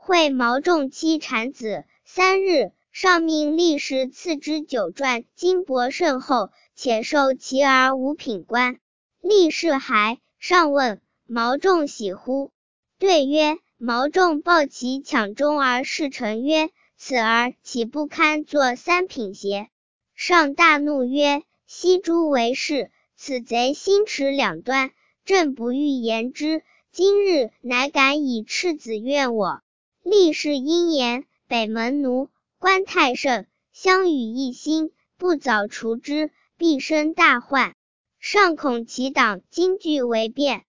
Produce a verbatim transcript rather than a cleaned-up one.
会毛仲期产子，三日，上命立时赐之九传，金帛甚厚，且授其儿五品官。立是还，上问毛仲喜乎？对曰：毛仲抱其抢中而侍臣曰：此儿岂不堪作三品邪？上大怒曰：悉诛为是，此贼心持两端，朕不欲言之，今日乃敢以赤子怨我。立是因言，北门奴关太甚，相与一心，不早除之，必生大患。上恐其党惊惧为变，